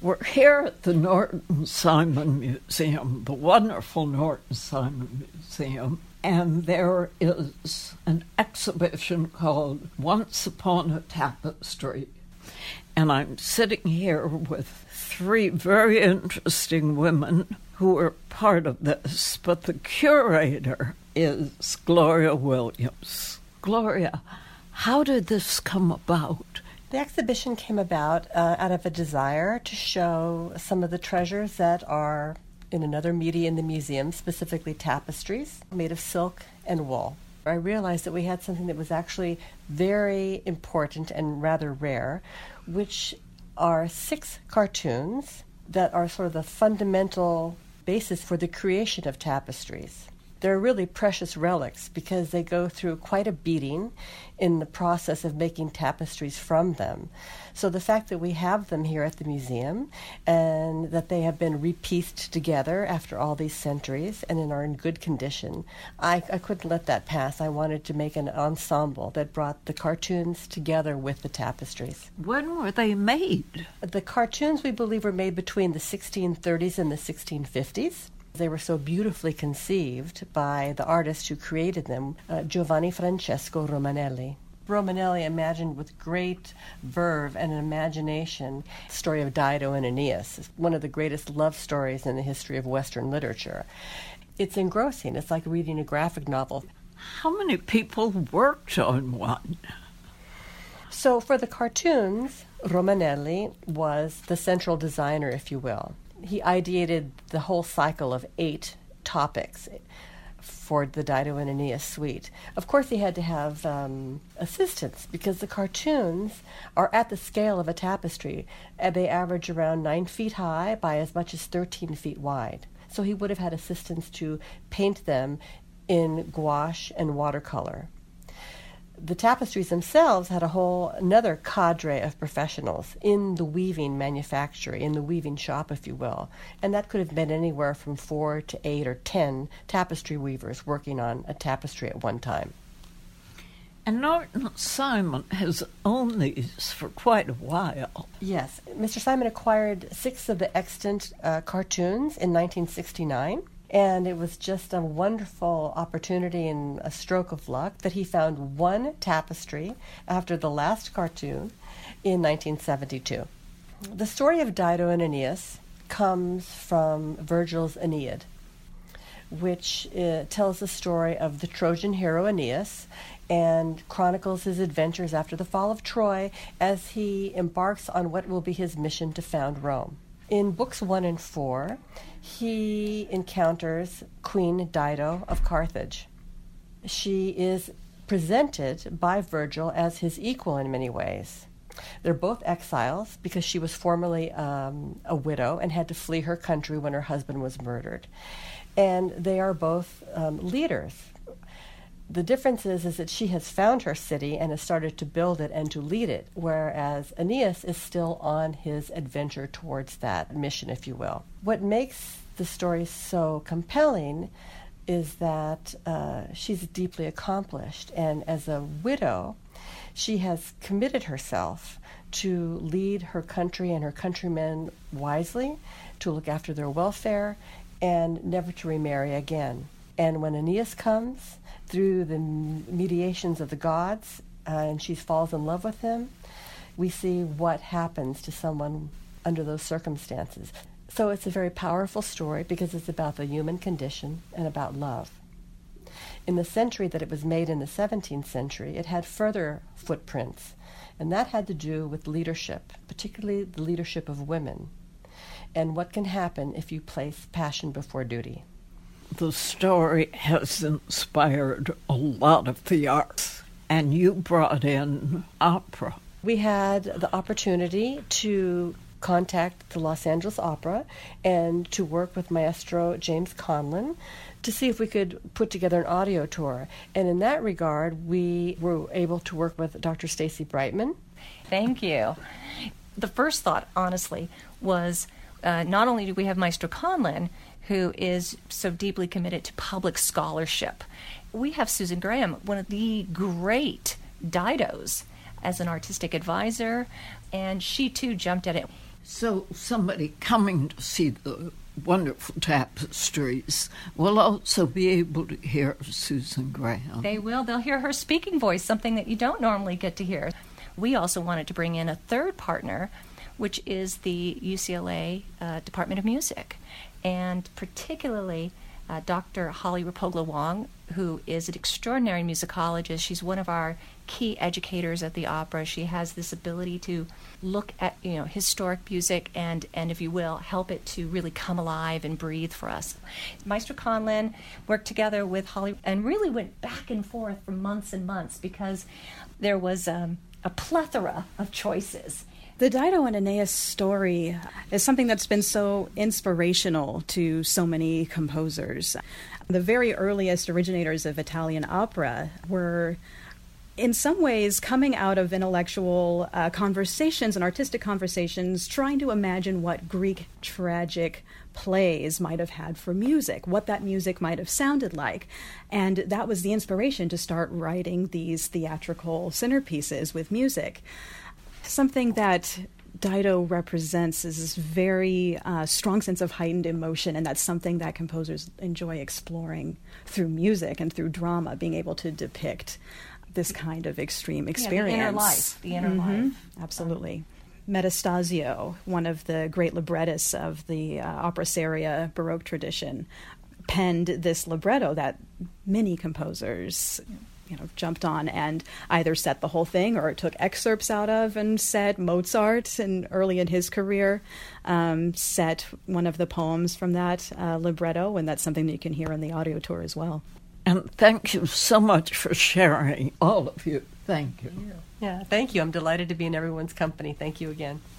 We're here at the Norton Simon Museum, the wonderful Norton Simon Museum, and there is an exhibition called Once Upon a Tapestry. And I'm sitting here with three very interesting women who are part of this, but the curator is Gloria Williams. Gloria, how did this come about? The exhibition came about out of a desire to show some of the treasures that are in another media in the museum, specifically tapestries made of silk and wool. I realized that we had something that was actually very important and rather rare, which are 6 cartoons that are sort of the fundamental basis for the creation of tapestries. They're really precious relics because they go through quite a beating in the process of making tapestries from them. So the fact that we have them here at the museum and that they have been repieced together after all these centuries and are in good condition, I couldn't let that pass. I wanted to make an ensemble that brought the cartoons together with the tapestries. When were they made? The cartoons, we believe, were made between the 1630s and the 1650s. They were so beautifully conceived by the artist who created them, Giovanni Francesco Romanelli. Romanelli imagined with great verve and imagination the story of Dido and Aeneas, one of the greatest love stories in the history of Western literature. It's engrossing. It's like reading a graphic novel. How many people worked on one? So for the cartoons, Romanelli was the central designer, if you will. He ideated the whole cycle of 8 topics for the Dido and Aeneas suite. Of course, he had to have assistants because the cartoons are at the scale of a tapestry. They average around 9 feet high by as much as 13 feet wide. So he would have had assistants to paint them in gouache and watercolor. The tapestries themselves had another cadre of professionals in the weaving manufactory, in the weaving shop, if you will. And that could have been anywhere from 4 to 8 or 10 tapestry weavers working on a tapestry at one time. And Norton Simon has owned these for quite a while. Yes. Mr. Simon acquired 6 of the extant cartoons in 1969. And it was just a wonderful opportunity and a stroke of luck that he found one tapestry after the last cartoon in 1972. The story of Dido and Aeneas comes from Virgil's Aeneid, which tells the story of the Trojan hero Aeneas and chronicles his adventures after the fall of Troy as he embarks on what will be his mission to found Rome. In books 1 and 4, he encounters Queen Dido of Carthage. She is presented by Virgil as his equal in many ways. They're both exiles because she was formerly a widow and had to flee her country when her husband was murdered. And they are both leaders. The difference is that she has found her city and has started to build it and to lead it, whereas Aeneas is still on his adventure towards that mission, if you will. What makes the story so compelling is that she's deeply accomplished, and as a widow, she has committed herself to lead her country and her countrymen wisely, to look after their welfare, and never to remarry again. And when Aeneas comes, through the mediations of the gods, and she falls in love with him, we see what happens to someone under those circumstances. So it's a very powerful story because it's about the human condition and about love. In the century that it was made in the 17th century, it had further footprints, and that had to do with leadership, particularly the leadership of women, and what can happen if you place passion before duty. The story has inspired a lot of the arts, and you brought in opera. We had the opportunity to contact the Los Angeles Opera and to work with Maestro James Conlon to see if we could put together an audio tour. And in that regard, we were able to work with Dr. Stacy Brightman. Thank you. The first thought, honestly, was not only do we have Maestro Conlon, who is so deeply committed to public scholarship, we have Susan Graham, one of the great Didos, as an artistic advisor, and she too jumped at it. So somebody coming to see the wonderful tapestries will also be able to hear Susan Graham. They will. They'll hear her speaking voice, something that you don't normally get to hear. We also wanted to bring in a third partner, which is the UCLA Department of Music, and particularly Dr. Holly Rapogla-Wong, who is an extraordinary musicologist. She's one of our key educators at the opera. She has this ability to look at, historic music and if you will, help it to really come alive and breathe for us. Maestro Conlin worked together with Holly and really went back and forth for months and months because there was a plethora of choices. The Dido and Aeneas story is something that's been so inspirational to so many composers. The very earliest originators of Italian opera were, in some ways, coming out of intellectual conversations and artistic conversations, trying to imagine what Greek tragic plays might have had for music, what that music might have sounded like. And that was the inspiration to start writing these theatrical centerpieces with music. Something that Dido represents is this very strong sense of heightened emotion, and that's something that composers enjoy exploring through music and through drama, being able to depict this kind of extreme experience. The inner life. Absolutely. Metastasio, one of the great librettists of the opera seria Baroque tradition, penned this libretto that many composers jumped on and either set the whole thing or took excerpts out of and set. Mozart, and early in his career, set one of the poems from that libretto, and that's something that you can hear on the audio tour as well. And thank you so much for sharing, all of you. Thank you. Yeah, thank you. I'm delighted to be in everyone's company. Thank you again.